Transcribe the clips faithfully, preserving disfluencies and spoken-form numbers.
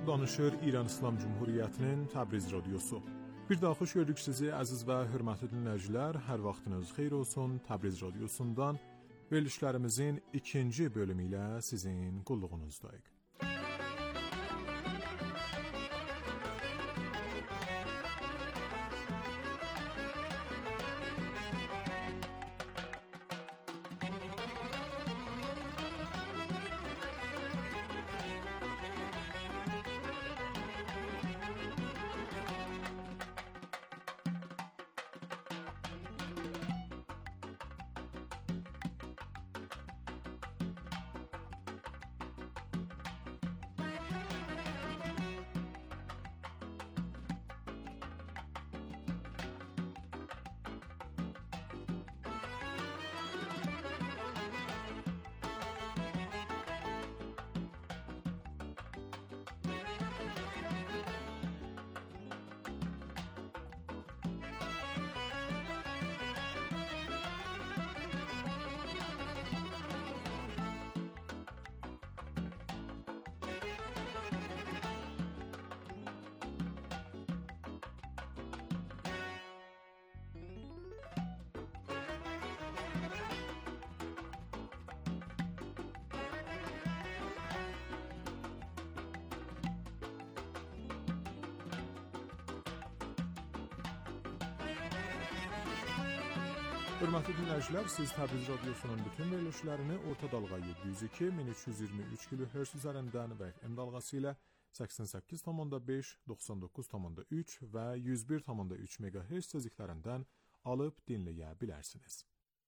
danışır İran İslam Cumhuriyyətinin Təbriz radiosu. Bir daha xoş gördük sizi əziz və hörmətli dinləyicilər. Hər vaxtınız xeyir olsun. Təbriz radiosundan verilişlərimizin ikinci bölümü ilə sizin qulluğunuzdayıq. Hörmətli dinləyicilər, siz Təbriz radiosunun bütün verilişlərini orta dalğa yeddi yüz iki min üç yüz iyirmi üç kilohertz üzərindən və F M dalğası ilə səksən səkkiz nöqtə beş, doxsan doqquz nöqtə üç və yüz bir nöqtə üç megahertz tezliklərindən alıb dinləyə bilərsiniz.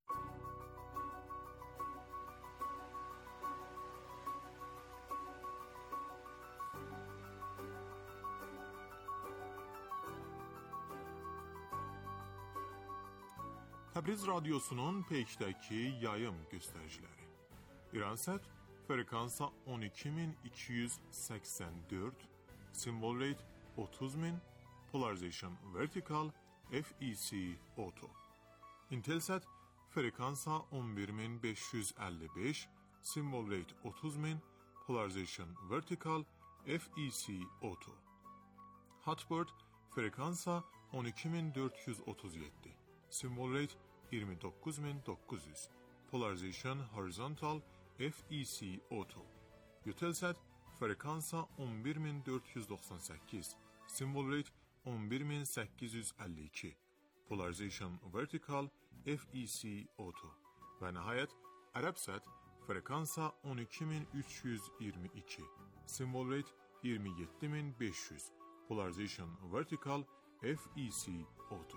Təbriz radiosunun peykdəki yayım göstəriciləri. İransat frekansa on iki min iki yüz səksən dörd, symbol rate otuz min, polarization vertical, F E C auto. Intelsat frekansa on bir min beş yüz əlli beş, symbol rate otuz min, polarization vertical, F E C auto. Hotbird frekansa on iki min dörd yüz otuz yeddi. Symbol rate iyirmi doqquz min doqquz yüz. Polarization horizontal, F E C auto. Eutelsat frekansa on bir min dörd yüz doxsan səkkiz. Symbol rate on bir min səkkiz yüz əlli iki. Polarization vertical, F E C auto. Və nəhayət Arabsat frekansa on iki min üç yüz iyirmi iki. Symbol rate iyirmi yeddi min beş yüz. Polarization vertical, F E C auto.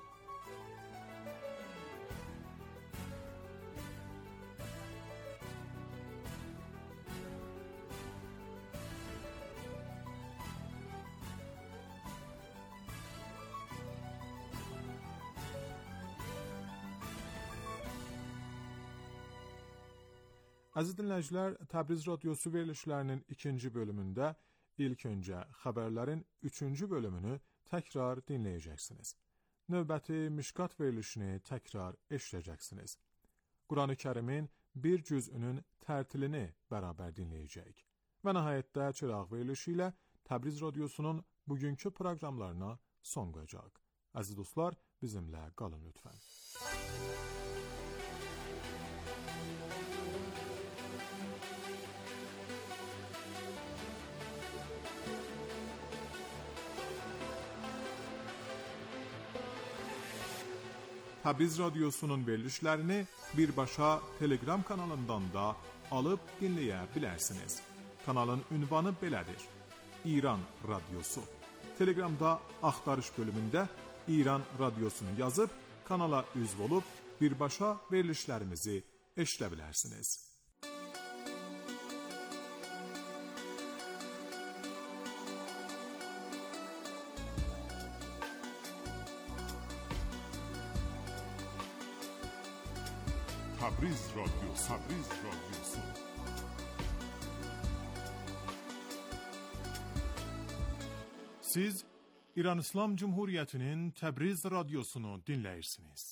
Əziz dinləyicilər, Təbriz radiosu verilişlərinin ikinci bölümündə ilk öncə xəbərlərin üçüncü bölümünü təkrar dinləyəcəksiniz. Növbəti Mişqat verilişini təkrar eşidəcəksiniz. Quran-ı Kərimin bir cüzünün tərtilini bərabər dinləyəcəyik. Və nəhayətdə çıraq verilişi ilə Təbriz radiosunun bugünkü proqramlarına son qoyacaq. Əziz dostlar, bizimlə qalın lütfən. Təbriz radiosunun verilişlərini birbaşa Telegram kanalından da alıb dinləyə bilərsiniz. Kanalın ünvanı belədir: İran Radiosu. Telegramda axtarış bölümündə İran Radiosunu yazıb kanala üzv olub birbaşa verilişlərimizi eşidə bilərsiniz. Təbriz radiosu, Təbriz radiosu. Siz İran İslam Cumhuriyyətinin Təbriz radiosunu dinləyirsiniz.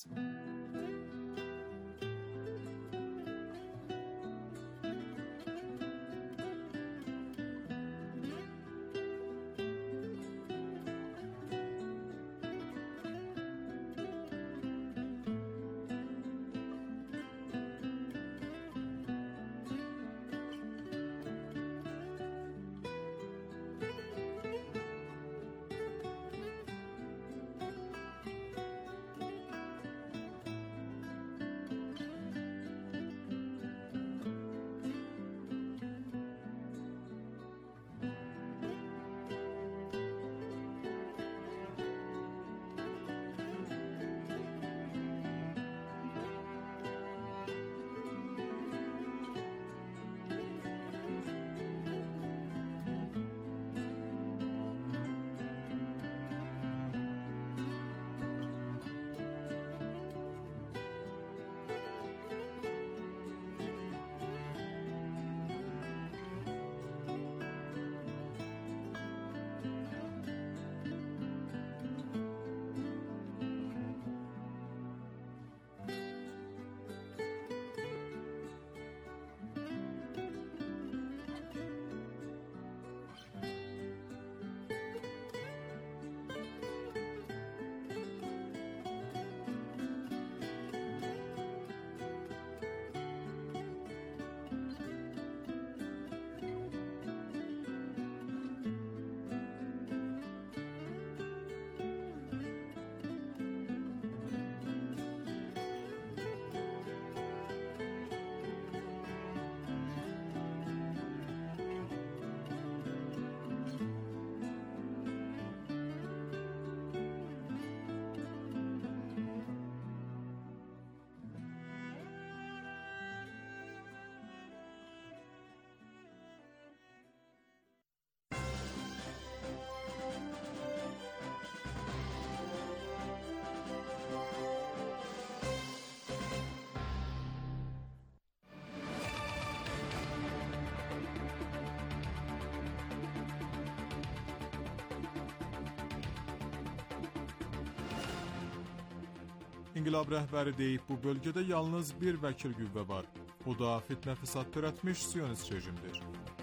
İnqilab rəhbəri deyib, bu bölgədə yalnız bir vəkil qüvvə var. O da fitnə fəsad törətmiş Siyonist rejimdir.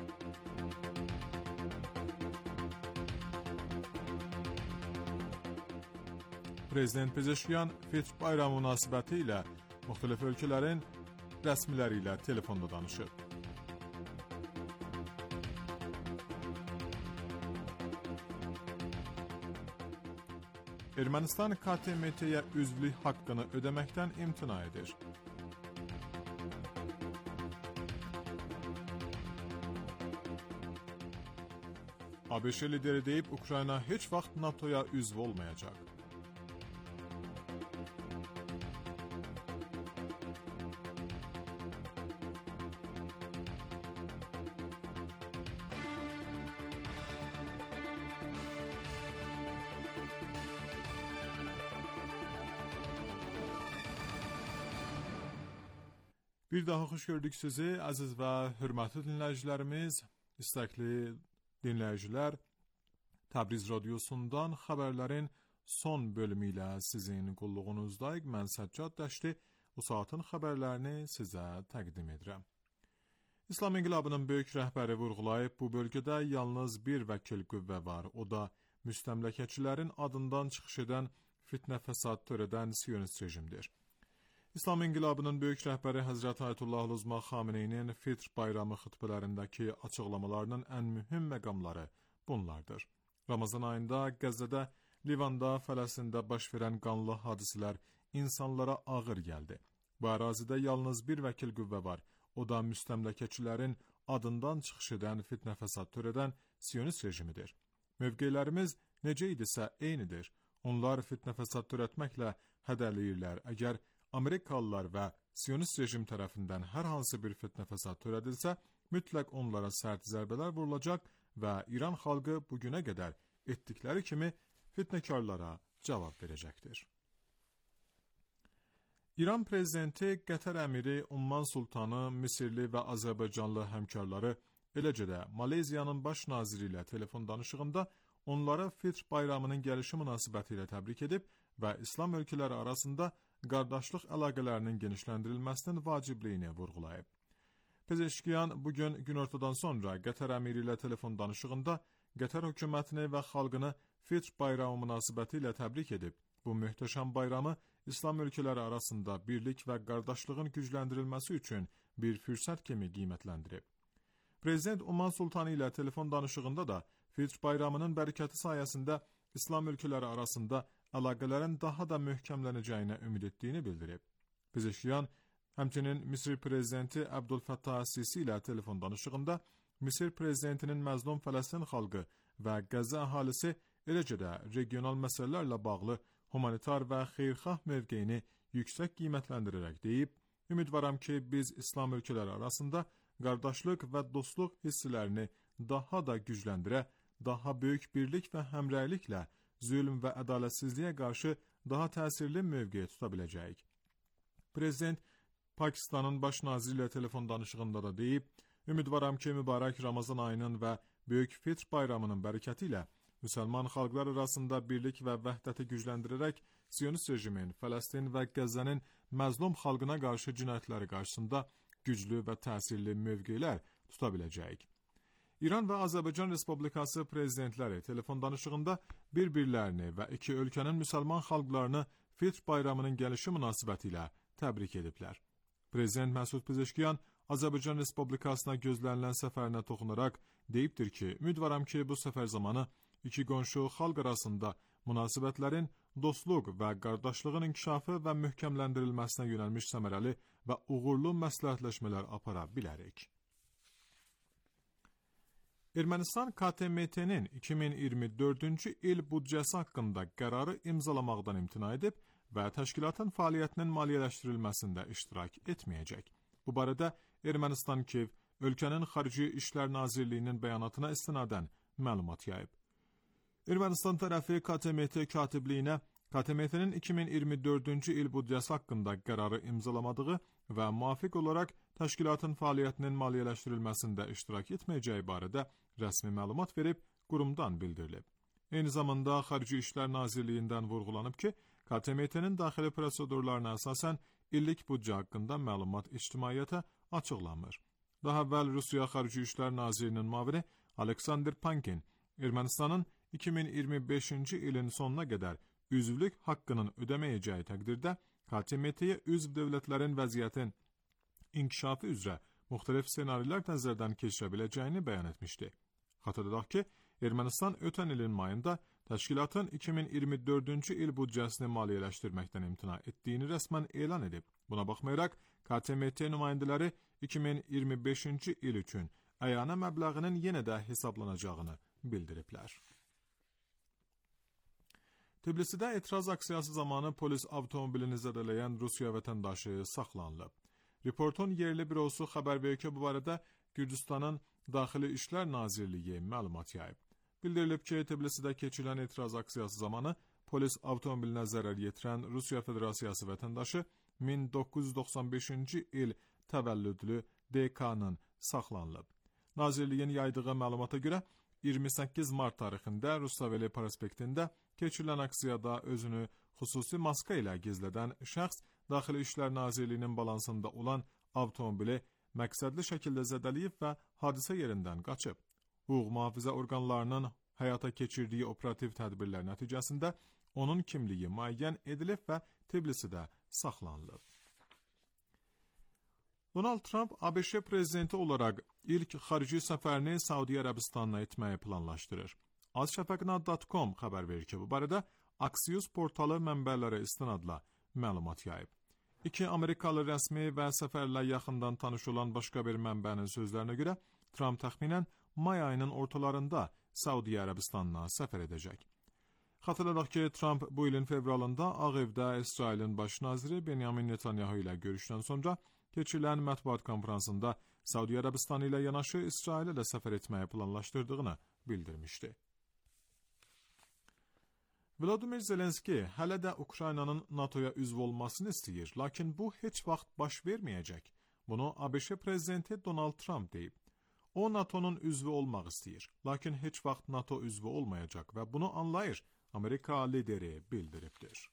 Prezident Pezeşkiyan Fitr bayramı münasibəti ilə müxtəlif ölkələrin rəsmiləri ilə telefonda danışıb. Ermənistan K T M T-yə üzvlük haqqını ödəməkdən imtina edir. ABŞ lideri deyib, Ukrayna heç vaxt NATO'ya üzv olmayacaq. Bir daha xoş gördük sizi, əziz və hörmətli dinləyicilərimiz, istəkli dinləyicilər. Təbriz radiosundan xəbərlərin son bölümü ilə sizin qulluğunuzdayıq. Mən Səccad Dəşti bu saatın xəbərlərini sizə təqdim edirəm. İslam İnqilabının böyük rəhbəri vurğulayıb, bu bölgədə yalnız bir vəkil qüvvə var. O da müstəmləkəçilərin adından çıxış edən fitnə fəsad törədən Siyonist rejimdir. İslam İnqilabının böyük rəhbəri Həzrət Ayətullah Uzma Xameneyinin Fitr bayramı xütbələrindəki açıqlamalarının ən mühüm məqamları bunlardır. Ramazan ayında Qəzzədə, Livanda, Fələstində baş verən qanlı hadisələr insanlara ağır gəldi. Bu ərazidə yalnız bir vəkil qüvvə var. O da müstəmləkəçilərin adından çıxış edən fitnə fəsad törədən Siyonist rejimidir. Mövqelərimiz necə idisə eynidir. Onlar fitnə fəsad törətməklə hədələyirlər. Əgər Amerikalılar və Siyonist rejim tərəfindən hər hansı bir fitnə fəsad törədilsə, mütləq onlara sərt zərbələr vurulacaq və İran xalqı bugünə qədər etdikləri kimi fitnəkarlara cavab verəcəkdir. İran prezidenti Qətər əmiri Umman Sultanı, Misirli və Azərbaycanlı həmkarları, eləcə də Malezyanın baş naziri ilə telefon danışığında onlara Fitr bayramının gəlişi münasibəti ilə təbrik edib və İslam ölkələri arasında qardaşlıq əlaqələrinin genişləndirilməsinin vacibliyini vurğulayıb. Pezeşkiyan bugün günortadan sonra Qətər əmiri ilə telefon danışığında Qətər hökumətini və xalqını Fitr bayramı münasibəti ilə təbrik edib. Bu möhtəşəm bayramı İslam ölkələri arasında birlik və qardaşlığın gücləndirilməsi üçün bir fürsət kimi qiymətləndirib. Prezident Umman Sultanı ilə telefon danışığında da Fitr bayramının bərəkəti sayəsində İslam ölkələri arasında əlaqələrin daha da möhkəmlənəcəyinə ümid etdiyini bildirib. Pezeşkiyan həmçinin Misir prezidenti Abdülfəttah Sisi ilə telefon danışığında Misir prezidentinin məzlum Fələstin xalqı və Qəzza əhalisi, eləcə də regional məsələlərlə bağlı humanitar və xeyirxah mövqeyini yüksək qiymətləndirərək deyib, ümidvaram ki, biz İslam ölkələri arasında qardaşlıq və dostluq hisslərini daha da gücləndirə, daha böyük birlik və həmrəyliklə zülm və ədalətsizliyə qarşı daha təsirli mövqe tuta biləcəyik. Prezident Pakistanın baş naziri ilə telefon danışığında da deyib, ümidvaram ki, mübarək Ramazan ayının və Böyük Fitr bayramının bərəkəti ilə müsəlman xalqlar arasında birlik və vəhdəti gücləndirərək Siyonist rejimin Fələstin və Qəzzənin məzlum xalqına qarşı cinayətləri qarşısında güclü və təsirli mövqelər tuta biləcəyik. İran və Azərbaycan Respublikası prezidentləri telefon danışığında bir-birlərini və iki ölkənin müsəlman xalqlarını Fitr bayramının gəlişi münasibəti ilə təbrik ediblər. Prezident Məsud Pezeşkiyan Azərbaycan Respublikasına gözlənilən səfərinə toxunaraq deyibdir ki, ümidvaram ki, bu səfər zamanı iki qonşu xalq arasında münasibətlərin dostluq və qardaşlığın inkişafı və möhkəmləndirilməsinə yönəlmiş səmərəli və uğurlu məsləhətləşmələr apara bilərik. Ermənistan K T M T-nin iki min iyirmi dördüncü il büdcəsi haqqında qərarı imzalamaqdan imtina edib və təşkilatın fəaliyyətinin maliyyələşdirilməsində iştirak etməyəcək. Bu barədə Ermənistan Kiyev, ölkənin Xarici İşlər Nazirliyinin bəyanatına istinadən məlumat yayıb. Ermənistan tərəfi K T M T katibliyinə K T M T-nin iki min iyirmi dördüncü il büdcəsi haqqında qərarı imzalamadığı və müvafiq olaraq təşkilatın fəaliyyətinin maliyyələşdirilməsində iştirak etməyəcəyi barədə rəsmi məlumat verib, qurumdan bildirilib. Eyni zamanda Xarici İşlər Nazirliyindən vurğulanıb ki, K T M T'nin daxili prosedurlarına əsasən illik büdcə haqqında məlumat ictimaiyyətə açıqlanmır. Daha əvvəl Rusiya Xarici İşlər Nazirinin müavini Aleksandr Pankin Ermənistanın iki min iyirmi beşinci ilin sonuna qədər üzvlük haqqının ödəməyəcəyi təqdirdə K T M T'yə üzv dövlətlərin vəziyyətin inkişafı üzrə müxtəlif ssenarilər nəzərdən keçirə biləcəyini bəyan etmişdi. Xatırladaq ki, Ermənistan ötən ilin mayında təşkilatın iki min iyirmi dördüncü il büdcəsini maliyyələşdirməkdən imtina etdiyini rəsmən elan edib. Buna baxmayaraq, K T M T nümayəndələri iki min iyirmi beşinci il üçün əyana məbləğinin yenə də hesablanacağını bildiriblər. Tbilisidə etiraz aksiyası zamanı polis avtomobilini zədələyən Rusiya vətəndaşı saxlanılıb. Reportun yerli bürosu xəbər verir ki, bu barədə Gürcüstanın Daxili İşlər Nazirliyi məlumat yayıb. Bildirilib ki, Tbilisidə keçirilən etiraz aksiyası zamanı polis avtomobilinə zərər yetirən Rusiya Federasiyası vətəndaşı min doqquz yüz doxsan beşinci il təvəllüdlü D K'nın saxlanılıb. Nazirliyin yaydığı məlumata görə iyirmi səkkiz mart tarixində Rustaveli prospektində keçirilən aksiyada özünü xüsusi maska ilə gizlədən şəxs Daxili İşlər Nazirliyinin balansında olan avtomobili məqsədli şəkildə zədələyib və hadisə yerindən qaçıb. Hüquq mühafizə orqanlarının həyata keçirdiyi operativ tədbirlər nəticəsində onun kimliyi müəyyən edilib və Tbilisidə saxlanılıb. Donald Trump A B Ş prezidenti olaraq ilk xarici səfərini Saudiya Ərəbistanına etməyi planlaşdırır. azşəfəqnat nöqtə com xəbər verir ki, bu barədə Axios portalı mənbələrə istinadla məlumat yayıb. İki Amerikalı rəsmi və səfərlə yaxından tanış olan başqa bir mənbənin sözlərinə görə Trump təxminən may ayının ortalarında Saudiya Ərəbistanına səfər edəcək. Xatırladaq ki, Trump bu ilin fevralında Ağ Evdə İsrailin baş naziri Benyamin Netanyahu ilə görüşdən sonra keçirilən mətbuat konferansında Saudiya Ərəbistanı ilə yanaşı İsrailə də səfər etməyi planlaşdırdığını bildirmişdi. Vladimir Zelenski hələ də Ukraynanın NATOya üzv olmasını istəyir, lakin bu heç vaxt baş verməyəcək. Bunu A B Ş prezidenti Donald Trump deyib. O, NATO'nun üzvü olmaq istəyir, lakin heç vaxt NATO üzvü olmayacaq və bunu anlayır, Amerika lideri bildiribdir.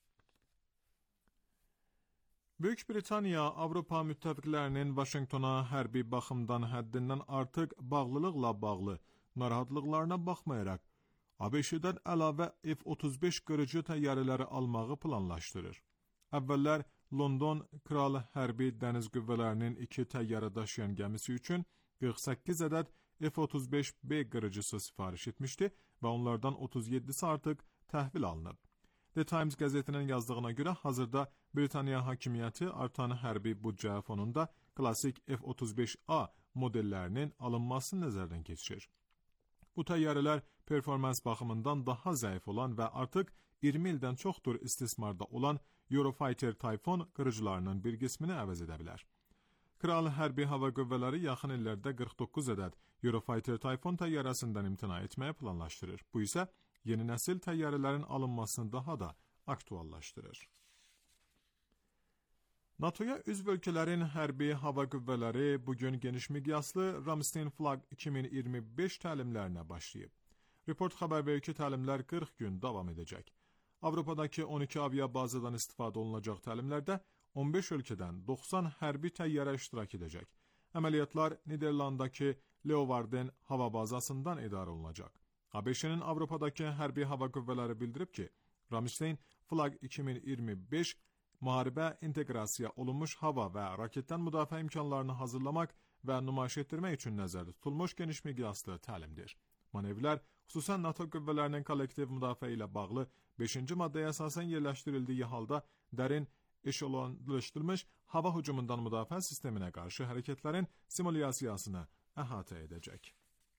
Böyük Britaniya Avropa müttəfiqlərinin Vaşinqtona hərbi baxımdan həddindən artıq bağlılıqla bağlı narahatlıqlarına baxmayaraq, A B Ş-dən əlavə F otuz beş qırıcı təyyarələri almağı planlaşdırır. Əvvəllər London Kral Hərbi Dəniz Qüvvələrinin iki təyyarə daşıyan gəmisi üçün qırx səkkiz ədəd F otuz beş B qırıcısı sifariş etmişdi və onlardan otuz yeddisi artıq təhvil alınıb. The Times qəzetinin yazdığına görə hazırda Britaniya hakimiyyəti artan hərbi büdcə fonunda klassik F otuz beş A modellərinin alınmasını nəzərdən keçirir. Bu təyyarələr performans baxımından daha zəif olan və artıq iyirmi ildən çoxdur istismarda olan Eurofighter Typhoon qırıcılarının bir qismini əvəz edə bilər. Kral Hərbi Hava Qüvvələri yaxın illərdə qırx doqquz ədəd Eurofighter Typhoon təyyarəsindən imtina etməyi planlaşdırır. Bu isə yeni nəsil təyyarələrin alınmasını daha da aktuallaşdırır. NATOya üzv ölkələrin hərbi hava qüvvələri bugün geniş miqyaslı Ramstein Flag iki min iyirmi beş təlimlərinə başlayıb. Report xəbər verir ki, təlimlər qırx gün davam edəcək. Avropadakı on iki aviabazadan istifadə olunacaq təlimlərdə on beş ölkədən doxsan hərbi təyyarə iştirak edəcək. Əməliyyatlar Niderlandakı Leeuwarden hava bazasından idarə olunacaq. A B Ş-nin Avropadakı hərbi hava qüvvələri bildirib ki, Ramstein Flag iki min iyirmi beş müharibə inteqrasiya olunmuş hava və raketdən müdafiə imkanlarını hazırlamaq və nümayiş etdirmək üçün nəzərdə tutulmuş geniş miqyaslı təlimdir. Manevrlər xüsusən NATO qüvvələrinin kollektiv müdafiə ilə bağlı beşinci maddəyə əsasən yerləşdirildiyi halda dərin eşelonlaşdırılmış hava hücumundan müdafiə sisteminə qarşı hərəkətlərin simulyasiyasını əhatə edəcək.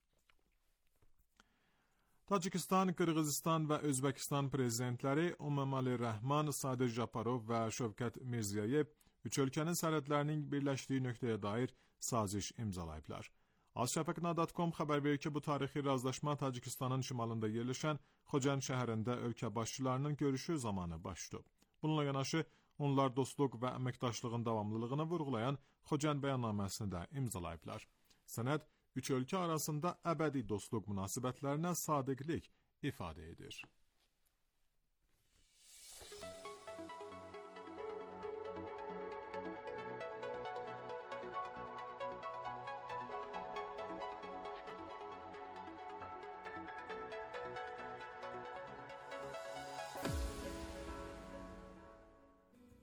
Tacikistan, Qırğızistan və Özbəkistan prezidentləri Emomali Rəhman, Sadir Japarov və Şövkət Mirziyoyev üç ölkənin sərhədlərinin birləşdiyi nöqtəyə dair saziş imzalayıblar. azşəfəqnat nöqtə com xəbər verir ki, bu tarixi razılaşma Tacikistanın şimalında yerləşən Xocənd şəhərində ölkə başçılarının görüşü zamanı baş tutub. Bununla yanaşı, onlar dostluq və əməkdaşlığın davamlılığını vurğulayan Xocənd bəyannaməsini də imzalayıblar. Sənəd üç ölkə arasında əbədi dostluq münasibətlərinə sadiqlik ifadə edir.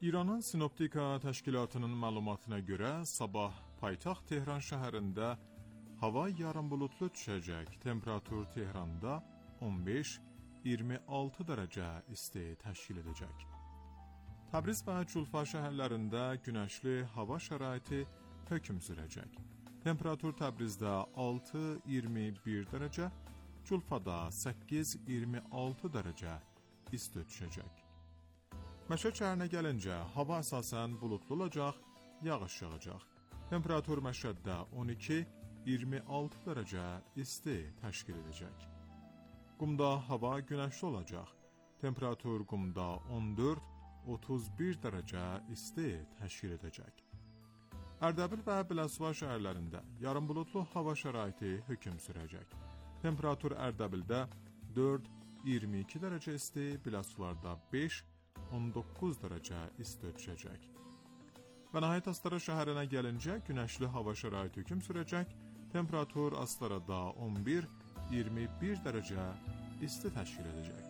İranın Sinoptika təşkilatının məlumatına görə sabah paytaxt Tehran şəhərində hava yarım bulutlu düşəcək. Temperatur Tehranda on beş iyirmi altı dərəcə isti təşkil edəcək. Təbriz və Culfa şəhərlərində günəşli hava şəraiti hökm sürəcək. Temperatur Təbrizdə altı iyirmi bir dərəcə, Culfada səkkiz iyirmi altı dərəcə isti düşəcək. Məşəd şəhərinə gəlincə, hava əsasən bulutlu olacaq, yağış yağacaq. Temperatur Məşəddə on iki iyirmi altı dərəcə isti təşkil edəcək. Qumda hava günəşli olacaq. Temperatur Qumda on dörd otuz bir dərəcə isti təşkil edəcək. Ərdəbil və Biləsuvar şəhərlərində yarım bulutlu hava şəraiti hökm sürəcək. Temperatur Ərdəbildə dörd iyirmi iki dərəcə isti, Biləsuvarda beş on doqquz dərəcə isti düşəcək. Və nəhayət Astara şəhərinə gəlincə günəşli hava şəraiti hökm sürəcək. Temperatur Astarada on bir iyirmi bir dərəcə isti təşkil edəcək.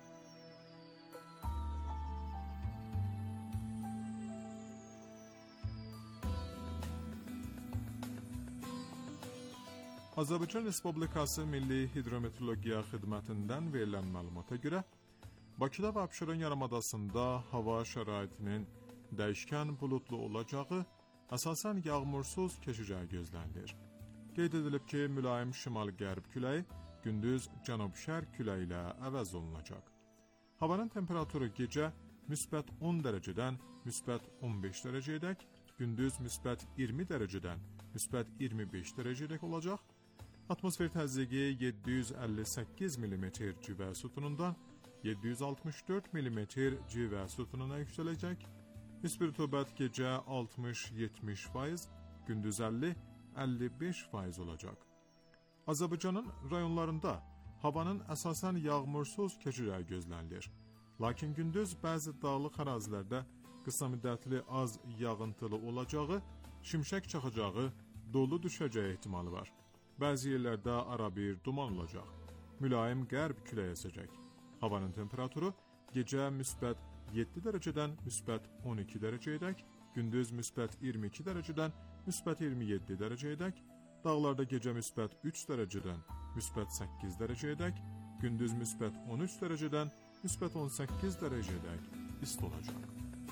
Azərbaycan Respublikası Milli Hidrometeorologiya Xidmətindən verilən məlumata görə Bakıda və Abşeron yarımadasında hava şəraitinin dəyişkən bulutlu olacağı, əsasən yağmursuz keçəcəyi gözlənilir. Qeyd edilib ki, mülayim şimal-qərb küləyi gündüz cənub-şərq küləyi ilə əvəz olunacaq. Havanın temperaturu gecə müsbət on dərəcədən müsbət on beş dərəcəyədək, gündüz müsbət iyirmi dərəcədən müsbət iyirmi beş dərəcəyədək olacaq. Atmosfer təzyiqi yeddi yüz əlli səkkiz millimetr civə sütunundan yeddi yüz altmış dörd millimetr civə sütununa yüksələcək. Nisbi rütubət gecə altmış yetmiş faiz, gündüz əlli əlli beş faiz olacaq. Azərbaycanın rayonlarında havanın əsasən yağmursuz keçəcəyi gözlənilir. Lakin gündüz bəzi dağlıq ərazilərdə qısa müddətli az yağıntılı olacağı, şimşək çaxacağı, dolu düşəcəyi ehtimalı var. Bəzi yerlərdə arabir duman olacaq. Mülayim qərb küləyi əsəcək. Havanın temperaturu gecə müsbət yeddi dərəcədən müsbət on iki dərəcəyədək, gündüz müsbət iyirmi iki dərəcədən müsbət iyirmi yeddi dərəcəyədək, dağlarda gecə müsbət üç dərəcədən müsbət səkkiz dərəcəyədək, gündüz müsbət on üç dərəcədən müsbət on səkkiz dərəcədək isti olacaq.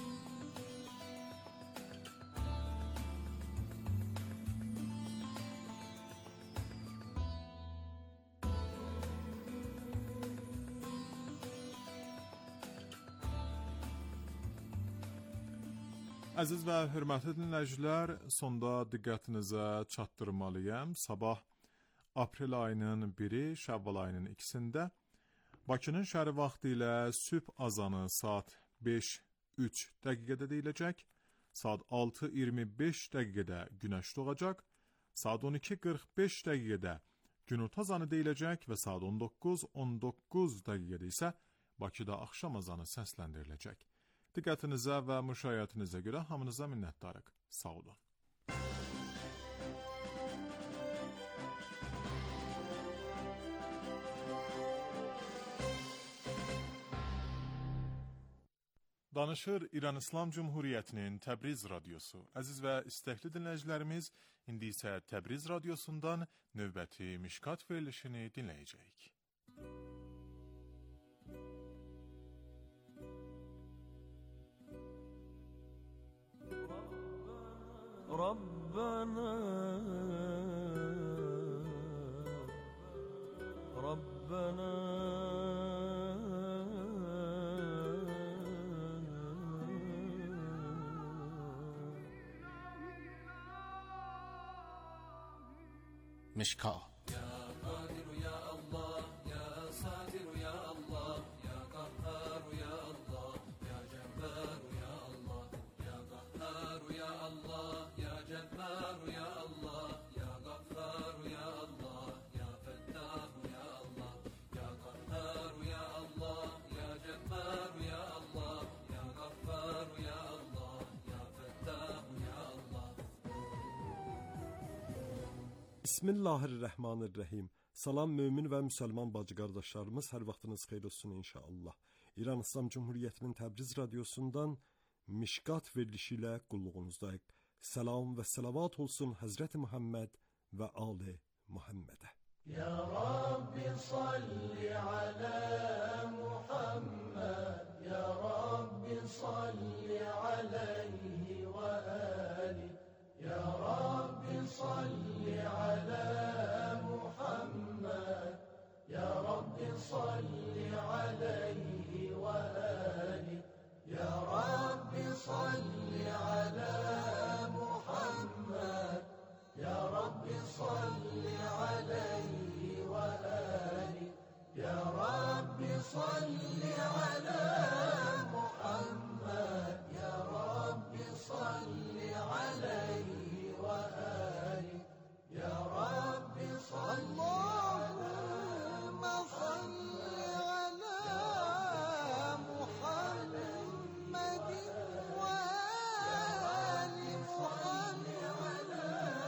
Əziz və hörmətli dinləyicilər, sonda diqqətinizə çatdırmalıyam. Sabah aprel ayının biri, Şəvval ayının ikisində Bakının şəhəri vaxtı ilə sübh azanı saat beş üç dəqiqədə deyiləcək, saat altı iyirmi beş dəqiqədə günəş doğacaq, saat on iki qırx beş dəqiqədə günorta azanı deyiləcək və saat on doqquz on doqquz dəqiqədə isə Bakıda axşam azanı səsləndiriləcək. Diqqətinizə və müşayiətinizə görə hamınıza minnətdarıq. Sağ olun. Danışır İran İslam Cumhuriyyətinin Təbriz radiosu. Əziz və istəkli dinləyicilərimiz, indi isə Təbriz radiosundan növbəti Mişkat verilişini dinləyəcəyik. ربنا ربنا مشکات Bismillahirrahmanirrahim. Salam mömin və müsəlman bacı qardaşlarımız, hər vaxtınız xeyir olsun inşallah. İran İslam Cumhuriyyətinin Təbriz radiosundan Mişqat verilişi ilə qulluğunuzdayıq. Salam və salavat olsun Həzrəti Muhammed və Ali Muhammedə. Ya Rabbi salli ala Muhammed, Ya Rabbi salli aleyhi və ali, Ya Rabbi salli ala Muhammed, Ya Rabbi salli aleyhi və ali, Ya Rabbi salli ala Muhammed, Ya Rabbi salli aleyhi və ali, Ya Rabbi salli ala Muhammed, Ya Rabbi salli aleyhi və ali, Ya Rabbi salli Allahümme salli ala Muhammedin ve ali salli ala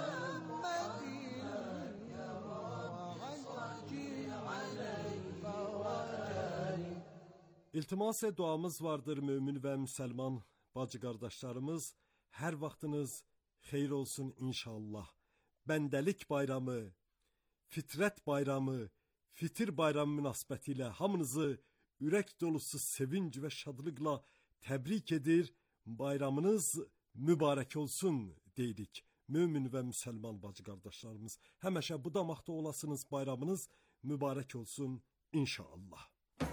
İltimas duamız vardır mümin və müsəlman bacı qardaşlarımız. Hər vaxtınız xeyir olsun inşallah. Bəndəlik bayramı, fitrət bayramı, fitir bayramı münasibəti ilə hamınızı ürək dolusu sevinc və şadlıqla təbrik edir. Bayramınız mübarək olsun deyirik. Mümin və müsəlman bacı qardaşlarımız, həmişə bu damaqda olasınız, bayramınız mübarək olsun inşallah.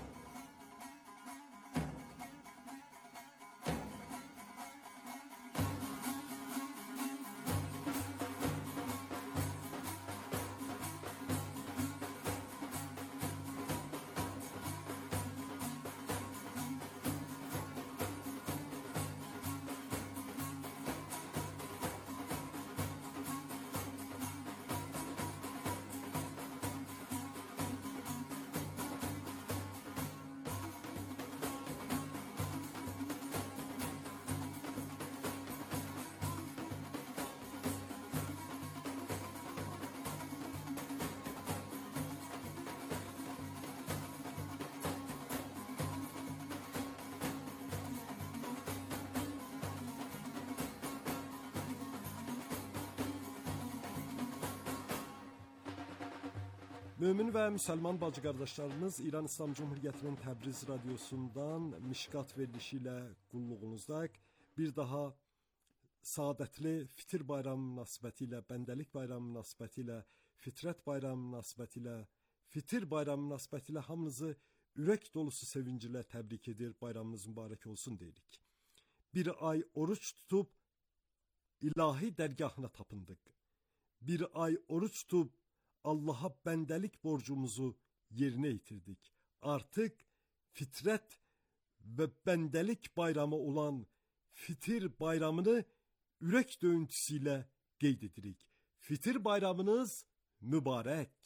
Mümin və müsəlman bacı qardaşlarımız, İran İslam Cumhuriyyətinin Təbriz radiosundan Mişqat verilişi ilə qulluğunuzdayıq. Bir daha saadətli fitir bayramı münasibəti ilə, bəndəlik bayramı münasibəti ilə, fitrət bayramı münasibəti ilə, fitir bayramı münasibəti ilə hamınızı ürək dolusu sevinci ilə təbrik edir, bayramınız mübarək olsun deyirik. Bir ay oruç tutub ilahi dərgahına tapındıq. Bir ay oruç tutub Allaha bəndəlik borcumuzu yerinə yetirdik. Artıq fitrət və bəndəlik bayramı olan fitir bayramını ürək döyüntüsü ilə qeyd edirik. Fitir bayramınız mübarək.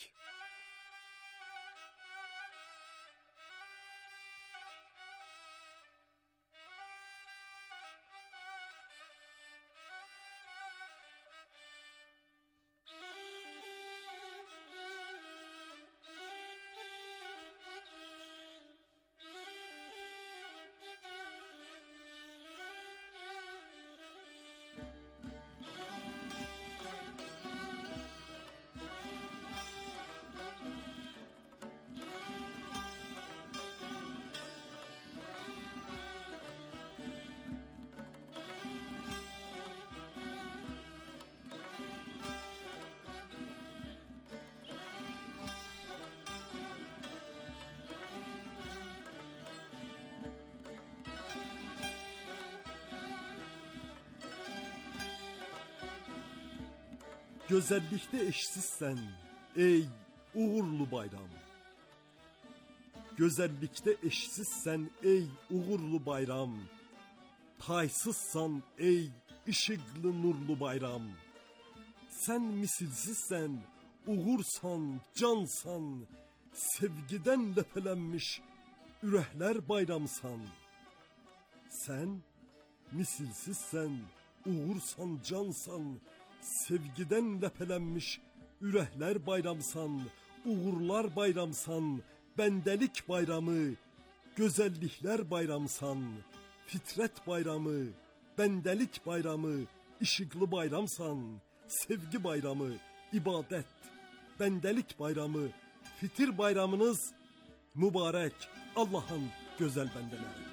Gözəllikdə eşsizsən ey uğurlu bayram. Gözəllikdə eşsizsən ey uğurlu bayram. Taysızsan ey işıqlı nurlu bayram. Sən misilsizsən, uğursan, cansan, sevgidən ləpələnmiş ürəklər bayramsan. Sən misilsizsən, uğursan, cansan, sevgidən ləpələnmiş ürəklər bayramsan, uğurlar bayramsan, bəndəlik bayramı, gözəlliklər bayramsan, fitrət bayramı, bəndəlik bayramı, işıqlı bayramsan, sevgi bayramı, ibadət, bəndəlik bayramı, fitir bayramınız mübarək, Allahın gözəl bəndələri.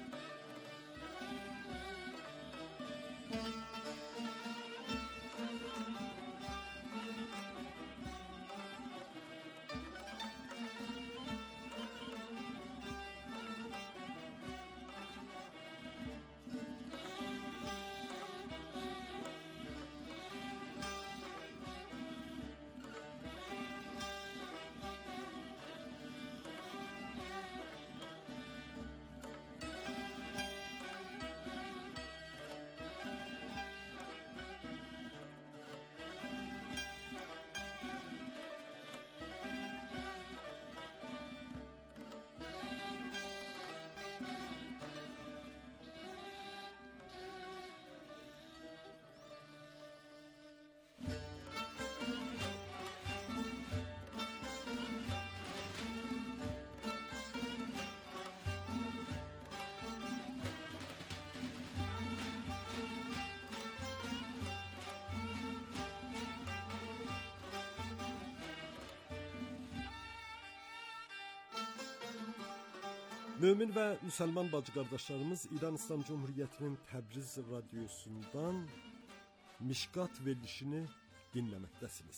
Mömin və müsəlman bacı qardaşlarımız, İran İslam Cumhuriyyətinin Təbriz radiosundan Mişqat verilişini dinləməkdəsiniz.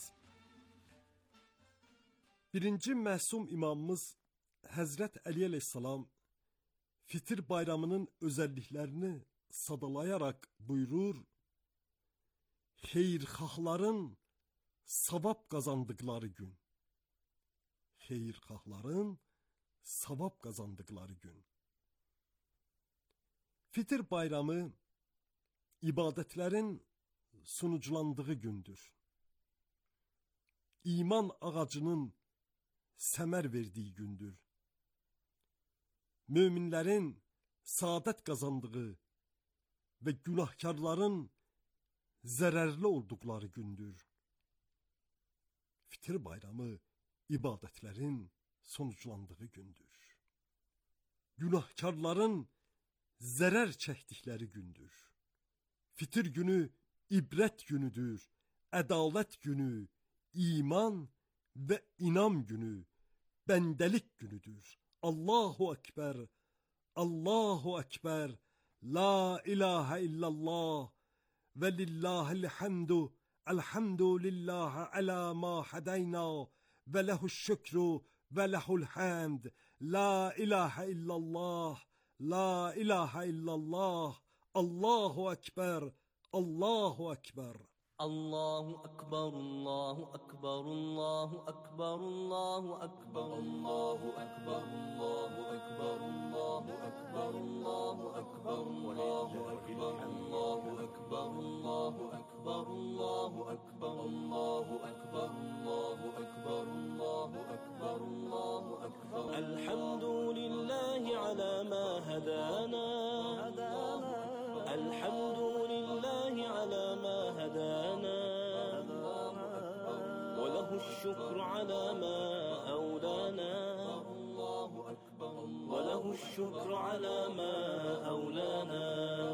Birinci məsum imamımız Həzrət Əli əleyhissalam fitir bayramının özəlliklərini sadalayaraq buyurur: xeyirxahların savab qazandıqları gün. Xeyirxahların savab qazandıqları gün. Fitir bayramı ibadətlərin sunuculandığı gündür. İman ağacının səmər verdiyi gündür. Möminlərin saadət qazandığı və günahkarların zərərli olduqları gündür. Fitir bayramı ibadətlərin sonuçlandığı gündür. Günahkarların zərər çəkdikləri gündür. Fitir günü ibrət günüdür, ədalət günü, iman və inam günü, bəndəlik günüdür. Allahu Ekber, Allahu Ekber, la ilahe illallah və lillahil hamdu, elhamdülillahi ala ma hadayna və lehus şükru və lehul hamd. La ilahe illallah, la ilahe illallah, Allahu Ekber, Allahu Ekber. Allahu Ekber, Allahu Ekber, Allahu Ekber, Allahu Ekber, Allahu Ekber, Allahu Ekber, Allahu Ekber, Allahu Ekber, Allahu Ekber, Allahu Ekber, Allahu Ekber, Allahu Ekber, Allahu Ekber, Allahu Ekber, Allahu Ekber, Allahu Ekber. Elhamdülillahi ala ma hadana, elhamdülillahi ala ma hadana, ve lehu şükr ala ma أولانا وله الشكر على ما أولانا.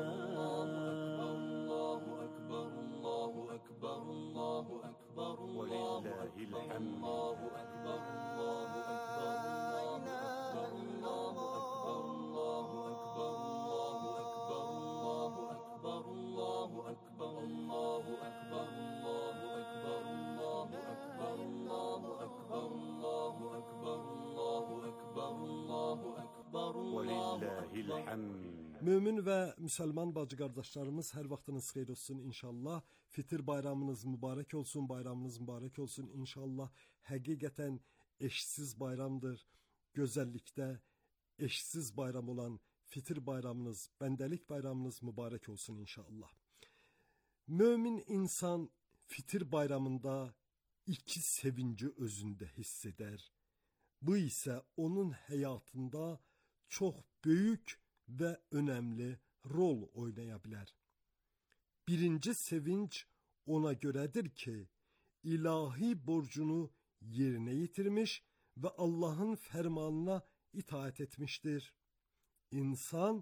الله أكبر الله أكبر الله أكبر ولله الحمد. الله أكبر الله أكبر الله أكبر الله أكبر الله أكبر الله أكبر الله أكبر الله أكبر الله أكبر الله أكبر الله أكبر الله أكبر الله أكبر الله أكبر ولله الحمد. Mömin və müsəlman bacı qardaşlarımız, hər vaxtınız xeyir olsun inşallah. Fitir bayramınız mübarək olsun, bayramınız mübarək olsun inşallah. Həqiqətən eşsiz bayramdır. Gözəllikdə eşsiz bayram olan fitir bayramınız, bəndəlik bayramınız mübarək olsun inşallah. Mömin insan fitir bayramında iki sevinci özündə hiss edər. Bu isə onun həyatında çox böyük və önəmli rol oynaya bilər. Birinci sevinç ona görədir ki, ilahi borcunu yerinə yetirmiş və Allahın fərmanına itaat etmişdir. İnsan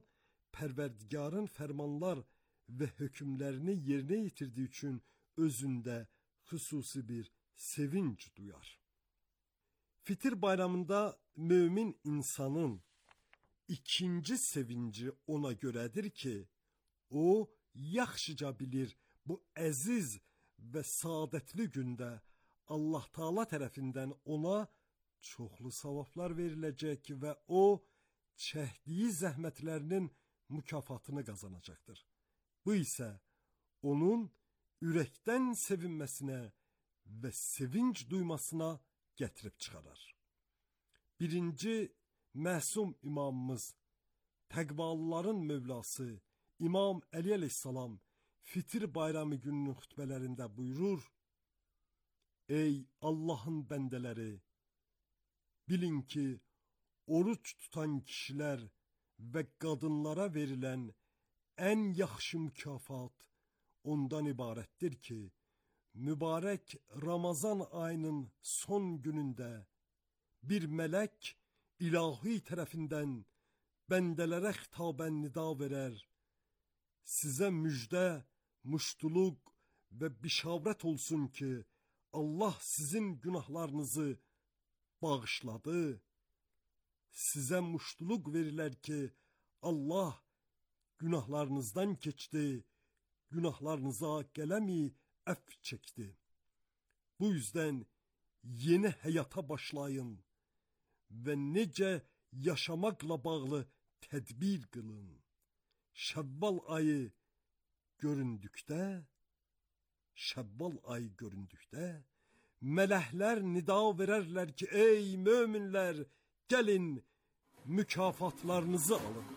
Pərverdigarın fərmanlar və hökmlərini yerinə yetirdiyi üçün özündə xüsusi bir sevinç duyar. Fitir bayramında mömin insanın ikinci sevinci ona görədir ki, o yaxşıca bilir bu əziz və saadətli gündə Allah Taala tərəfindən ona çoxlu savablar veriləcək və o çəkdiyi zəhmətlərinin mükafatını qazanacaqdır. Bu isə onun ürəkdən sevinməsinə və sevinç duymasına gətirib çıxarar. Birinci məsum imamımız, təqvalıların mövlası İmam Əli əleyhissalam Fitir bayramı gününün xutbələrində buyurur: Ey Allahın bəndələri, bilin ki, oruç tutan kişilər və qadınlara verilən ən yaxşı mükafat ondan ibarətdir ki, mübarək Ramazan ayının son günündə bir mələk ilahi tərəfindən bəndələrə xitabən nida verər: Sizə müjdə, muştuluq və bişarət olsun ki, Allah sizin günahlarınızı bağışladı. Sizə muştuluq verilər ki, Allah günahlarınızdan keçdi, günahlarınıza qələmi əfv çəkdi. Bu yüzden yeni həyata başlayın və necə yaşamakla bağlı tədbir qılın. Şəvval ayı göründükdə, Şəvval ayı göründükdə, mələklər nida verərlər ki, ey möminlər, gəlin mükafatlarınızı alın.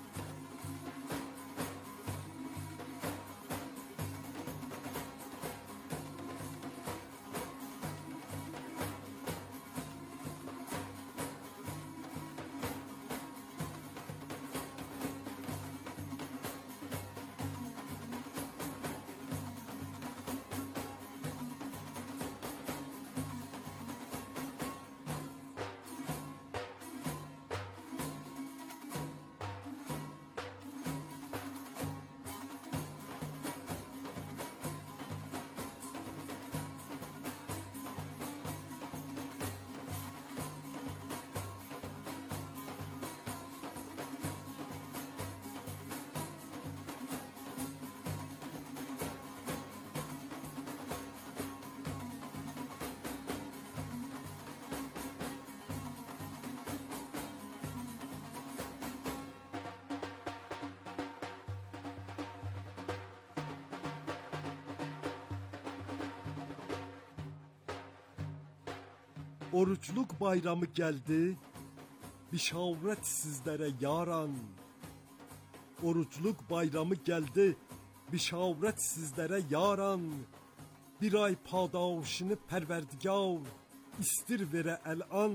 Oruçluk bayramı geldi, bişaret sizlere yaran. Oruçluk bayramı geldi, bişaret sizlere yaran. Bir ay padavşını perverdigar, istir vere el-an.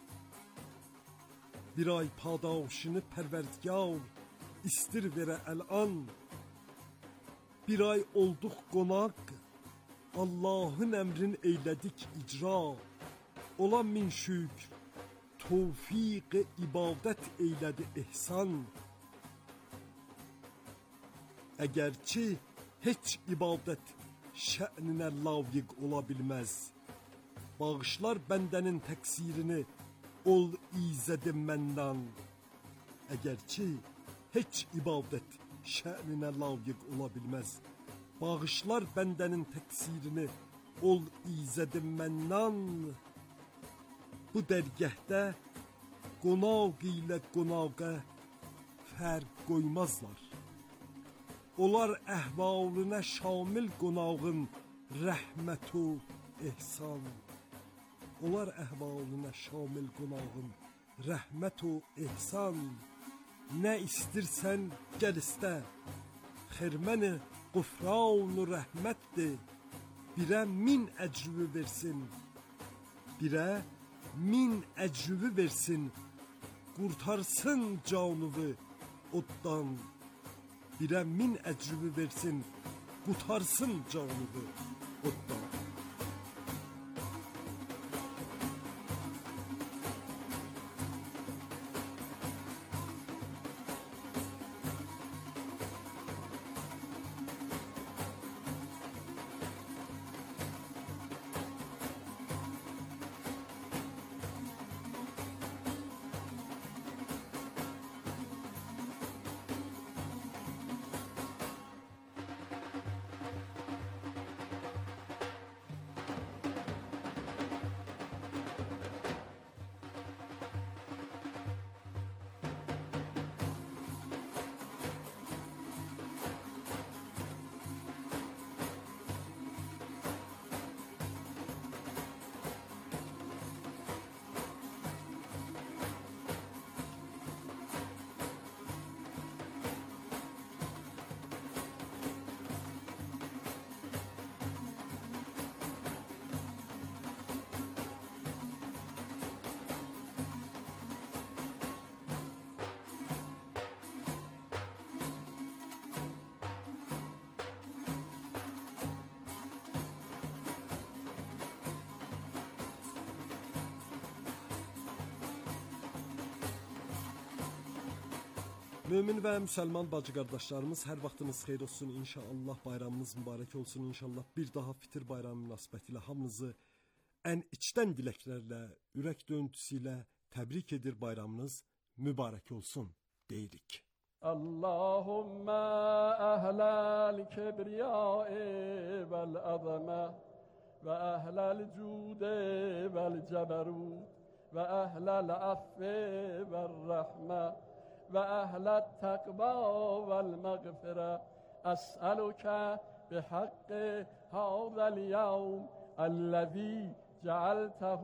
Bir ay padavşını perverdigar, istir vere el-an. Bir ay olduk qonak, Allah'ın emrin eyledik icra. Olan min şükr, tevfiq ibadet eyledi ihsan. Əgərçi heç ibadet şə'ninə layiq ola bilməz. Bağışlar bəndənin təqsirini, ol izədim məndən. Əgərçi heç ibadet şə'ninə layiq ola bilməz. Bağışlar bəndənin təqsirini, ol izədim məndən. Bu dərgəhdə qonaq ilə qonağa fərq qoymazlar. Onlar əhvalına şamil qonağın rəhmət o ehsan. Onlar əhvalına şamil qonağın rəhmət o ehsan. Nə istirsən gəl istə, xirməni qufran-ı rəhmətdir. Birə min əcrü versin, birə min əcrü versin, qurtarsın canını oddan. Birə min əcrü versin, qurtarsın canını oddan. Mömin və müsəlman bacı qardaşlarımız, hər vaxtınız xeyir olsun. İnşallah bayramınız mübarək olsun. İnşallah bir daha Fitir bayramı münasibətilə hamınızı ən içdən diləklərlə, ürək döyüntüsü ilə təbrik edir. Bayramınız mübarək olsun deyirik. Allahümme ehlel kibriyai vel azame ve ehlel cude vel ceberut ve ehlel affi vel rahme وأهل التقوى والمغفرة أسألك بحق هذا اليوم الذي جعلته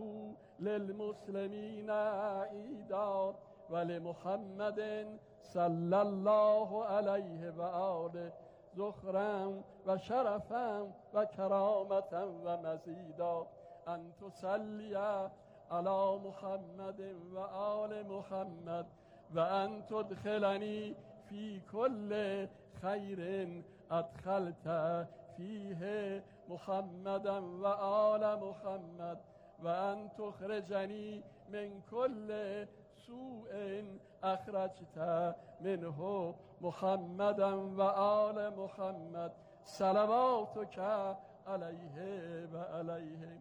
للمسلمين عيدا ولمحمد صلى الله عليه وآله ذخرا وشرفا وكرامة ومزيدا أن تصلي على محمد وآل محمد وأن تدخلني في كل خير أدخلت فيه محمدا وآل محمد وأن تخرجني من كل سوء أخرجت منه محمدا وآل محمد صلواتك عليه وعليهم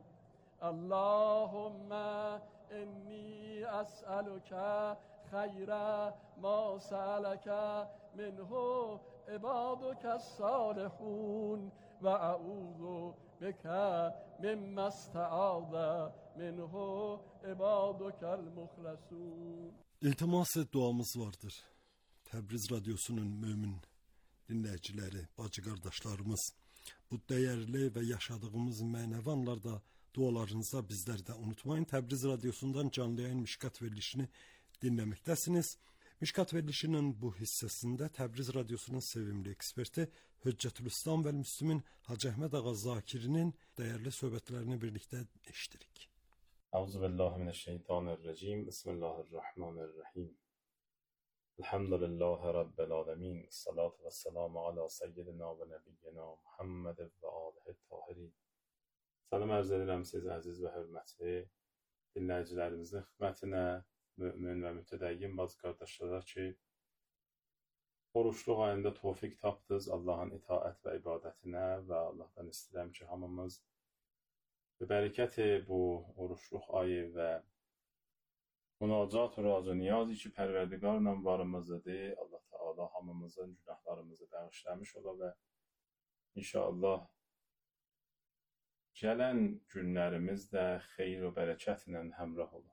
اللهم إني أسألك خير ما سألك منه عبادك الصالحون وأعوذ بك مما استعاذ منه عبادك المخلصون. İltimas duamız vardır. Təbriz Radyosu'nun mömin dinləyiciləri, bacı qardaşlarımız, bu dəyərli və yaşadığımız mənəvi anlarda dualarınızda bizləri də unutmayın. Təbriz Radyosu'ndan canlı yayın Mişkat verilişini dinləməkdəsiniz. Mişkat verilişinin bu hissəsində Təbriz Radyosu'nun sevimli eksperti Höccətülislam və Müslümin Hacı Əhməd Ağa Zakirinin dəyərli söhbətlərini birlikdə eşidirik. Euzubillahimineşşeytanirracim. Bismillahirrahmanirrahim. Elhamdülillahi Rabbil alemin. Salatu ve selamu ala seyyidina ve nebiyyina Muhammed ve alihi tahirin. Salam ərz edirəm siz əziz və hörmətli dinləyicilərimizin xidmətinə, mümin və mütədəyyim bazı qardaşlara ki, oruçluq ayında tövfiq tapdınız Allahın itaət və ibadətinə və Allahdan istəyirəm ki, hamımız bərəkəti bu oruçluq ayı və münacat və razı niyazi ki, Pərverdigarla varımızdır. Allah Teala hamımızın günahlarımızı bağışlamış ola və inşallah gələn günlərimiz də xeyir və bərəkətlə həmrah olur.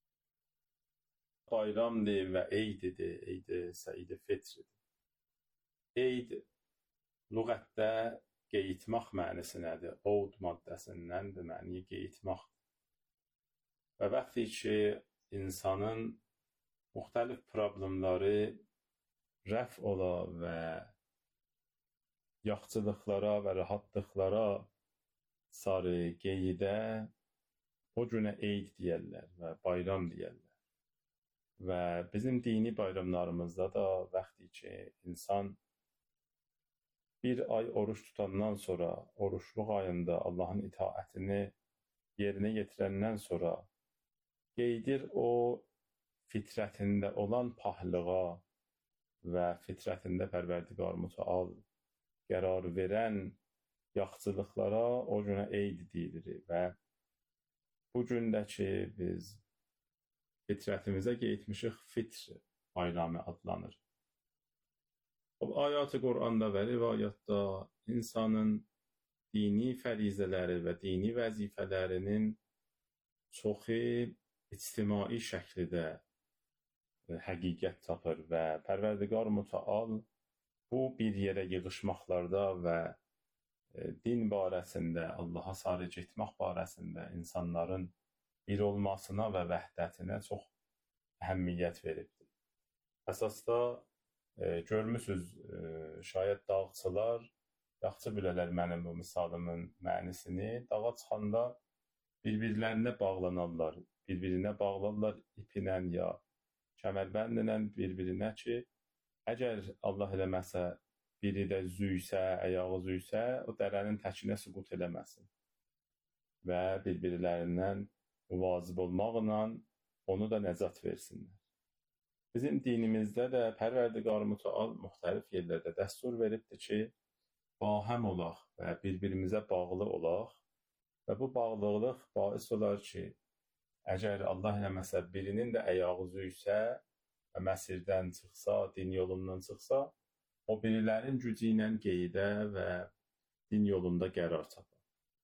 Bayramdır və eydidir, eydi Səid-i Fitridir. Eyd lüğətdə qeyitmaq mənisinədir. Oud maddəsindən bir məniyə qeyitmaq. Və vaxtı ki, insanın müxtəlif problemləri rəf ola və yaxçılıqlara və rahatlıqlara sarı qeyidə o günə eyd deyərlər və bayram deyərlər. Və bizim dini bayramlarımızda da vaxtı ki, insan bir ay oruç tutandan sonra, oruçluq ayında Allahın itaətini yerinə yetirəndən sonra qeydir o fitrətində olan pahlığa və fitrətində Pərverdigar Mütəal qərar verən yaxçılıqlara o günə eyd deyilir və bu gündə ki, biz fitrətimizə qeytmişik, fitr bayramı adlanır. Ayat-ı Qur'anda və rivayətdə insanın dini fərizələri və dini vəzifələrinin çoxu ictimai şəkildə həqiqət tapır və Pərverdigar Mütəal bu bir yerə yığışmaqlarda və din barəsində, Allaha sarı getmək barəsində insanların bir olmasına və vəhdətinə çox əhəmiyyət veribdir. Əsasda e, görmüsünüz, e, şayət dağçılar yaxşı bilərlər mənim bu misalımın mənisini. Dağa çıxanda bir-birlərinə bağlanarlar, bir-birinə bağlarlar ipinə ya kəmərbəndlə bir-birinə ki, əgər Allah eləməsə, biri də züysə, əyağı züysə, o dərənin təkinə süqut eləməsin və bir-birlərindən müvazib olmaqla onu da nəcat versinlər. Bizim dinimizdə də Pərverdigar Mütəal müxtəlif yerlərdə dəstur veribdir ki, bahəm olaq və bir-birimizə bağlı olaq və bu bağlılıq bais olar ki, əgər Allah eləməsə birinin də əyağı züysə və məsirdən çıxsa, din yolundan çıxsa, o birilərin gücü ilə qeydə və din yolunda qərar tapar.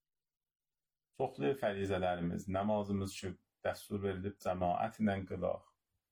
Çoxlu fərizələrimiz, namazımız ki, dəstur verilib cəmaət ilə qılaq,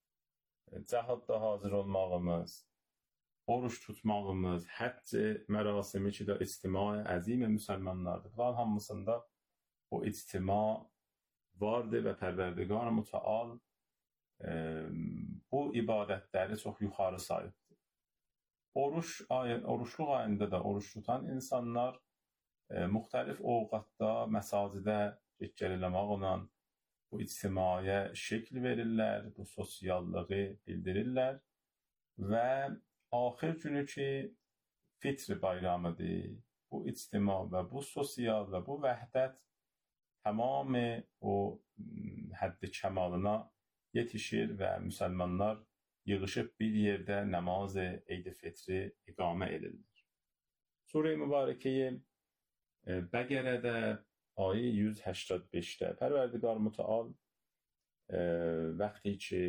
cəhadda hazır olmağımız, oruç tutmağımız, həcc mərasimi ki, də ictimai əzim müsəlmanlardır. Bunların hamısında o ictima vardır və Pərverdigar Mütəal e, bu ibadətləri çox yuxarı sayıbdır. Oruç ayın, oruçluq ayında da oruç tutan insanlar e, müxtəlif ovqatda, məsacidə gəl eləmaqla bu ictimaya şəkil verirlər, bu sosiallığı bildirirlər və axir günü ki, fitr bayramıdır, bu ictima və bu sosial və bu vəhdət tamamı o həddi kəmalına yetişir və müsəlmanlar yığışıb bir yerdə namaz-ı Eid-i Fitri iqamə edirlər. Sure-i Mübarəkəyi Bəqərədə ayı yüz هشتاد و beşdə Pərverdigar Mütəal e, vəqti ki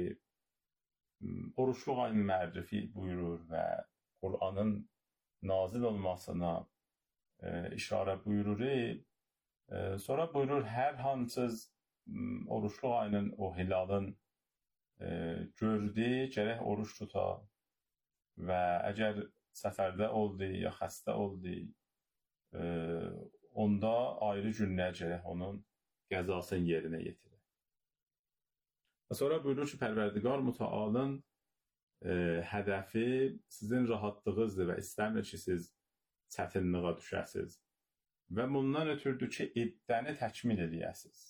oruçluq ayını mərrifi buyurur və Qur'anın nazil olmasına e, işarə buyurur. E, sonra buyurur, hər hansız oruçluq ayının o hilalın e, gördü, gərək oruç tuta və əgər səfərdə oldu ya xəstə oldu, e, onda ayrı günlər gərək onun qəzasını yerinə yetirir. Və sonra buyurur ki, Pərverdigar Mütəalın e, hədəfi sizin rahatlığınızdır və istəmir ki, siz çətinliyə düşəsiz. Və bundan ötürdür ki, iddəni təkmil edəsiz.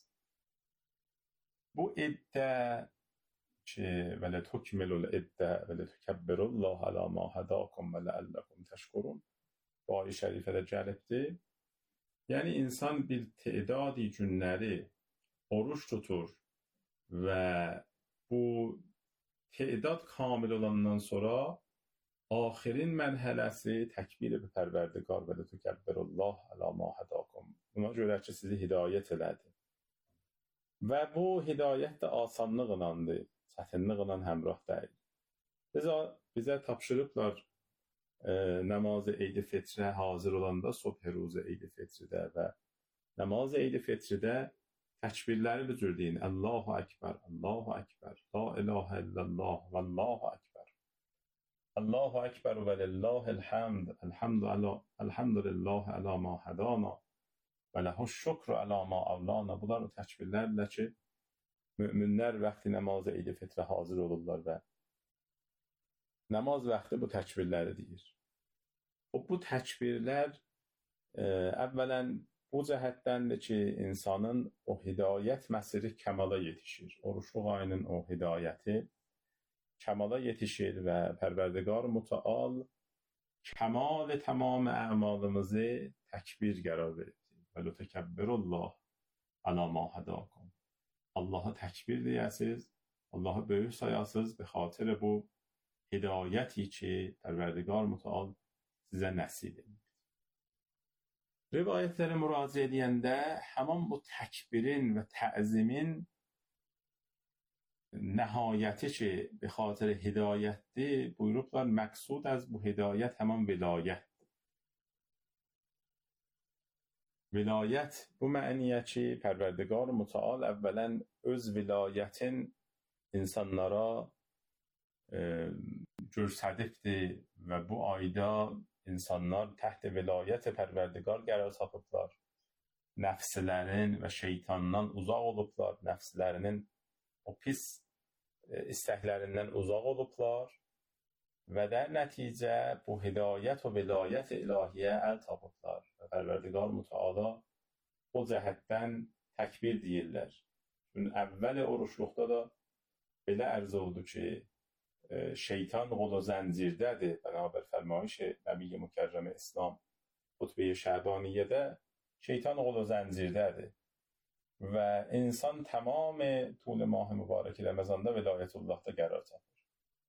Bu iddə ki, və lə tukmilul iddə və lə tükəbbirullah alə ma hədakum və ləəlləkum təşkurun bu ayə şərifədə gəlibdir. Yəni, insan bir tedadi günləri oruç tutur və bu tedad kamil olandan sonra axirin mərhələsi təkbir bi Pərverdigar və tükəbbirullah ələ ma hədakum. Buna görə ki, sizi hidayət elədi. Və bu hidayət də asanlıqlandır, çətinliqlə həmrah deyil. Bizə, bizə tapşırıblar E, namaz-ı Eid-i Fitrə hazır olanda subh ruzu Eid-i Fitridə və namaz-ı Eid-i Fitridə təkbirləri bu cür deyin. Allahu Ekber, Allahu Ekber, La ilahə illallah və Allahu Ekber. Allahu Ekber və lillahil hamd, elhamdülillah əla ma hədana və ləhus şükru əla ma avlana. Bunlar o təkbirlərlə ki, müminlər vəqti namaz-ı Eid-i Fitrə hazır olurlar və namaz vaxtı bu təkbirləri deyir. O, bu təkbirlər e, əvvələn bu cəhətdəndir ki, insanın o hidayət məsiri kəmala yetişir. Oruçluq ayının o hidayəti kəmala yetişir və Pərverdigar Mütəal kəmal tamam əmalımızı təkbir qərar verir. Və lü təkəbbirullah ələ ma hədakum. Allaha təkbir deyəsiz, Allahı böyük sayasız və xatirə bu hidayəti ki, Pərverdigar Mütəal sizə nəsib edir. Rivayətlərə müraciə edəndə həman bu təkbirin və təzimin nəhayəti ki, bi xatir hidayətdir, buyurublar, məqsud az bu hidayət həman vilayətdir. Vilayət bu məniyə ki, Pərverdigar Mütəal əvvələn öz vilayətin insanlara görsədibdir və bu ayda insanlar təhت vilayət Pərverdigar qərar tapıblar. Nəfslərin və şeytandan uzaq olublar, nəfslərinin o pis istəklərindən uzaq olublar və der nəticə bu hidayət və vilayət ilahiyyə əl tapıblar. Və Pərverdigar Mütəala o cəhətdən təkbir deyirlər. Çünki əvvəl oruçluqda da belə ərz oldu ki, şeytan qol و zəncirdədir, bərabər fərmayış Nəbi Mükərrəm İslam xutbə şəbaniyyədə şeytan qol و zəncirdədir və insan tamam طول ماه mübarək Ramazanda vilayətullahda qərar tapır.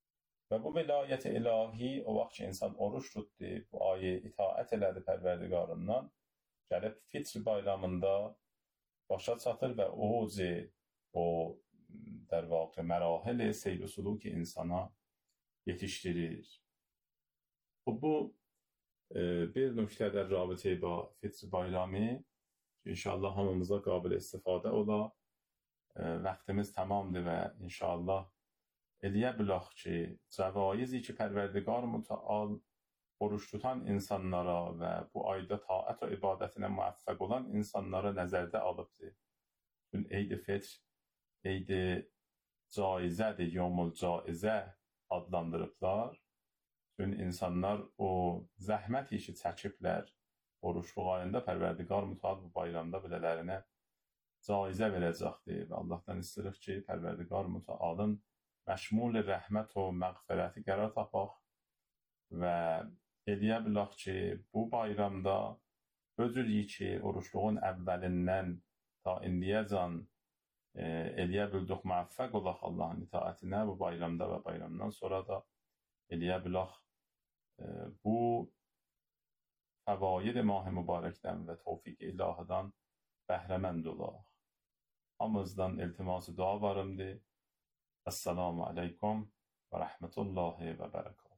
Və bu vilayət ilahi o vaxt ki, insan oruç tutdu, bu ayı itaət elədi Pərverdigarından, gəlib Fitr bayramında başa çatır və ozi o در واقع مراحل سیر و سلوک insana yetiştirir. Bu bir nöqtədə rabitə با Fitr bayramı inşallah hamımıza qabil istifadə ola. Vaxtımız tamamdır və inşallah eləyə bilək ki, cəvaizi ki, Pərverdigar Mütəal oruç tutan insanlara və bu ayda taat və ibadətinə müvəffəq olan insanlara nəzərdə alıbdır. Çünki Eid-i Fitr Eid-i caizədir, Yomul Caizə adlandırıblar. Çünki insanlar o zəhmət işi çəkiblər. Oruçluq ayında Pərverdigar Mütəal bu bayramda bilələrinə caizə verəcəkdir. Və Allahdan istəyirik ki, Pərverdigar Mütəalın məşmul rəhmət və məğfirəti qərar tapaq və eləyə bilək ki, bu bayramda öcürük ki, oruçluğun əvvəlindən ta indiyəcən eləyə bildik, müvəffəq olaq Allahın itaətinə bu bayramda və bayramdan sonra da eləyə bilək bu fəvaid mah mübarəkdən və tövfiq ilahıdan bəhrəmənd olaq. Hamımızdan iltiması dua varımdır. Esselamu aleykum və rəhmətullahi və bərəkatuhu.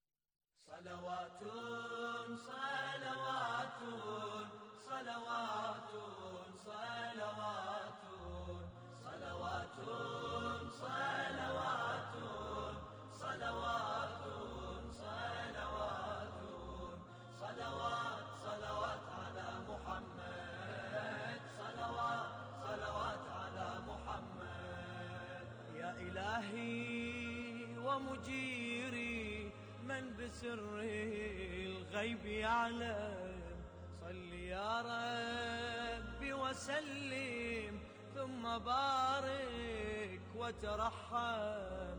Salavatun, salavatun, salavatun, salavatun, salavatun, salavatun, salavatun, salavatun, salavat, salavat ala Muhammed, salavat, salavat ala Muhammed. Ya ilahi wa mujiri من بسر الغيب يعلم صل يا ربي وسلم ثم بارك وترحم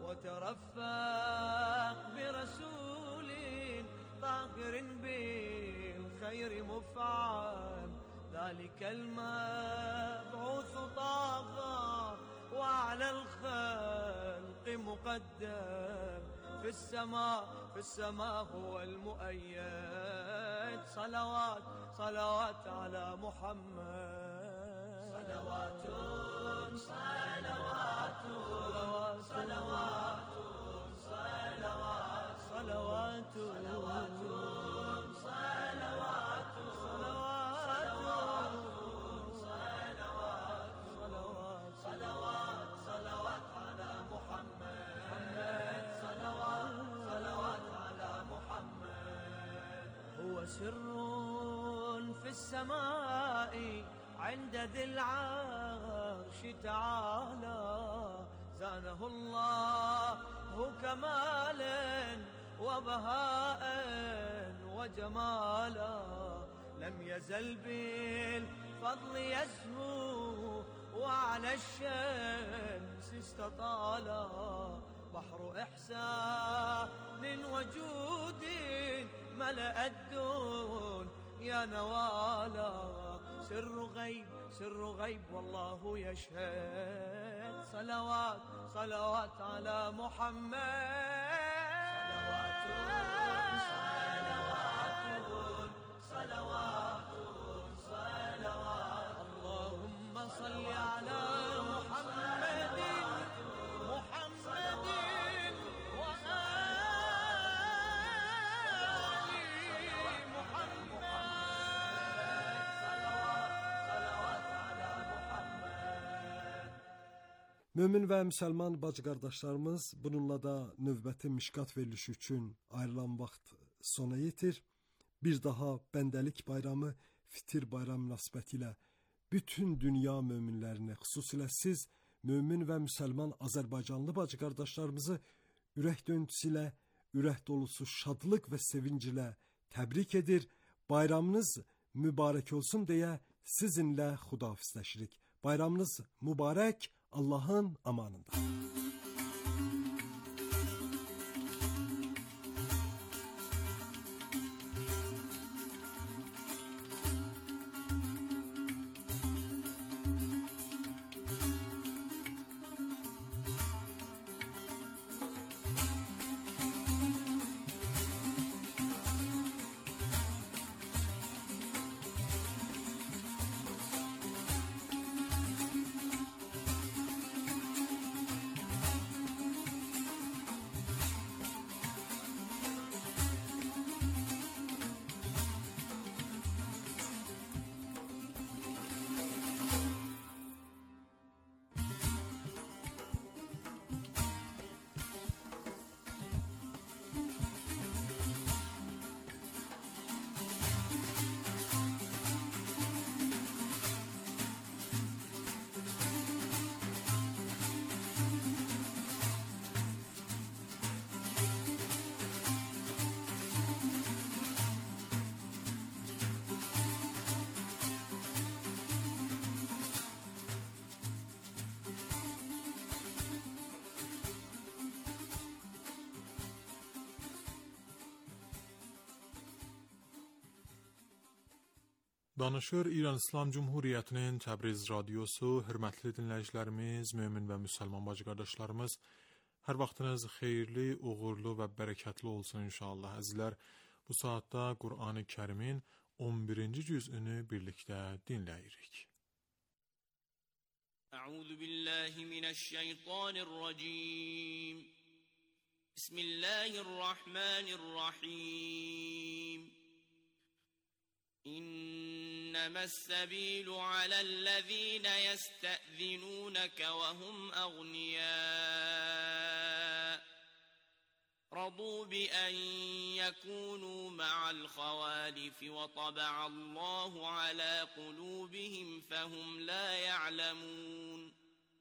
وترفق برسول طاهر بالخير مفعم ذلك المبعوث طاغى وعلى الخلق مقدم في السماء في السماء هو المؤيد صلوات صلوات على محمد صلوات صلوات صلوات صلوات صلوات صلوات سر في السماء عند ذي العرش تعالى زانه الله كمالا وبهاء وجمالا لم يزل بالفضل يزهو وعلى الشمس استطالا بحر إحسان وجود ملأ الدون يا نوالا سر غيب سر غيب والله يشهد صلوات صلوات على محمد صلوات صلوات صلوات صلوات اللهم صل على محمد محمد Mömin və müsəlman bacı-qardaşlarımız, bununla da növbəti Mişqat verilişi üçün ayrılan vaxt sona yetir. Bir daha bəndəlik bayramı, Fitir bayramı münasibətilə bütün dünya möminlərini, xüsusilə siz mömin və müsəlman Azərbaycanlı bacı-qardaşlarımızı ürək döntüsü ilə, ürək dolusu şadlıq və sevinc ilə təbrik edir. Bayramınız mübarək olsun deyə sizinlə xudahafizləşirik. Bayramınız mübarək, Allahın amanında. Danışır İran İslam Cumhuriyyətinin Təbriz radiosu, hörmətli dinləyicilərimiz, mömin və müsəlman bacı qardaşlarımız, hər vaxtınız xeyirli, uğurlu və bərəkətli olsun inşallah. Əzizlər, bu saatda Qur'an-ı Kərimin on birinci cüzünü birlikdə dinləyirik. Əuzu billahi mineşşeytanirracim. Bismillahirrahmanirrahim. إنما السبيل على الذين يستأذنونك وهم أغنياء رضوا بأن يكونوا مع الخوالف وطبع الله على قلوبهم فهم لا يعلمون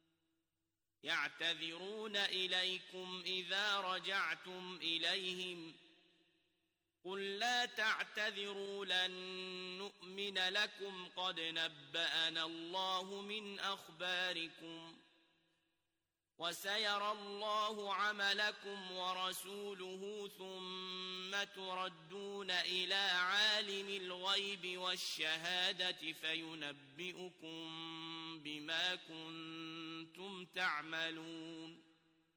يعتذرون إليكم إذا رجعتم إليهم قل لا تعتذروا لن نؤمن لكم قد نبأنا الله من أخباركم وسيرى الله عملكم ورسوله ثم تردون إلى عالم الغيب والشهادة فينبئكم بما كنتم تعملون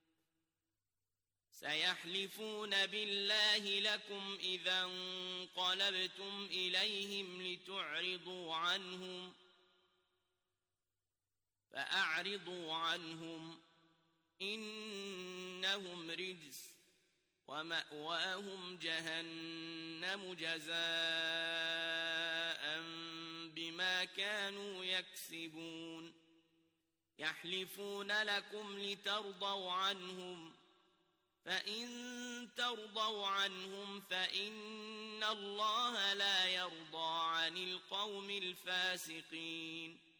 سيحلفون بالله لكم إذا انقلبتم إليهم لتعرضوا عنهم فأعرضوا عنهم إنهم رجس ومأواهم جهنم جزاء بما كانوا يكسبون يحلفون لكم لترضوا عنهم فإن ترضوا عنهم فإن الله لا يرضى عن القوم الفاسقين